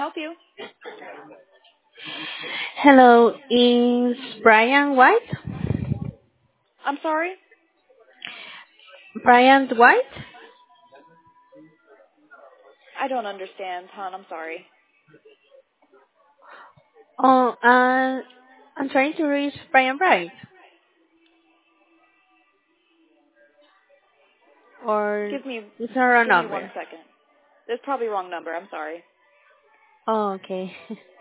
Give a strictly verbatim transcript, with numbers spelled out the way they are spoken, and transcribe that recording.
help you? Hello, is Brian White? I'm sorry? Brian White? I don't understand, hon. I'm sorry. Oh, uh, I'm trying to reach Brian White. Or Give me is there a give me one number? second. That's probably wrong number. I'm sorry. Oh, okay.